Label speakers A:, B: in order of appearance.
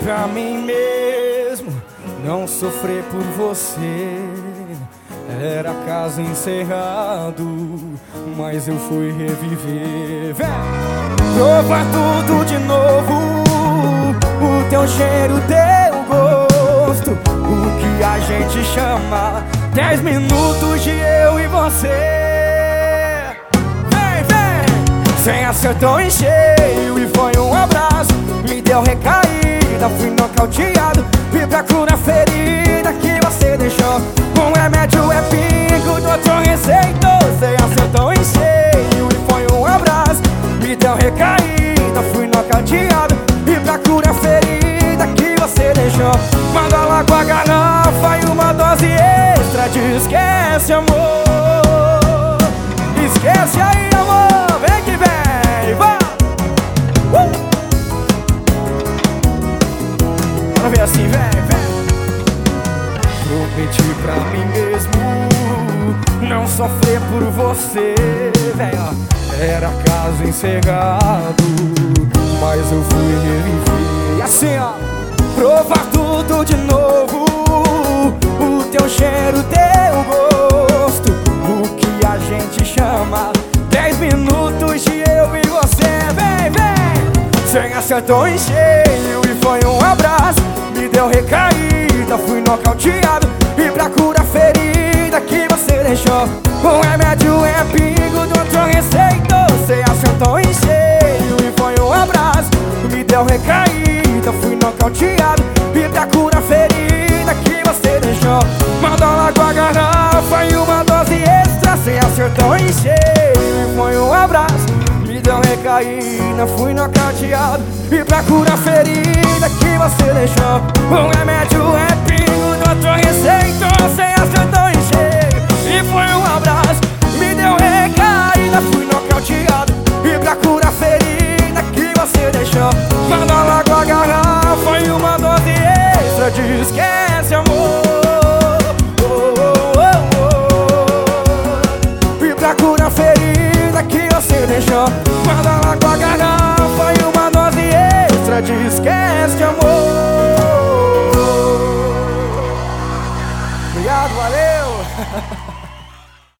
A: pra mim mesmo não sofrer por você. Era caso encerrado, mas eu fui reviver. Vem! Provar tudo de novo, o teu cheiro, teu gosto, o que a gente chama 10 minutos de eu e você. Vem, vem! Sem acertou em cheio e foi um abraço. Me deu recaída, fui nocauteado. Vi pra cura a ferida que você deixou. Um remédio é pingo, doutor receitou. Sem acertou em cheio e foi um abraço. Me deu recaída, fui nocauteado. Vi pra cura a ferida que você deixou. Manda logo a garrafa e uma dose extra de esquece, amor. Esquece aí, amor. Vem que vem, vai! Bora ver assim, vem, vem. Prometi pra mim mesmo não sofrer por você, velho. Era caso encerrado, mas eu fui reviver. E assim, ó, provar tudo de novo, o teu cheiro, teu gosto, o que a gente chama 10 minutos de eu e você. Vem, vem! Sem acertou em cheio e foi um abraço. Me deu recaída, fui nocauteado. E pra cura a ferida que você deixou. O remédio é pingo, doutor receitou. Você acertou em cheio e foi um abraço. Me deu recaída, fui nocauteado. E pra cura a ferida que você deixou. Manda logo a garrafa e uma dose extra. Você acertou em cheio e foi um abraço. Me deu recaída, fui nocauteado. E pra cura a ferida que você deixou. O remédio é pingo, doutor receitou. Você acertou em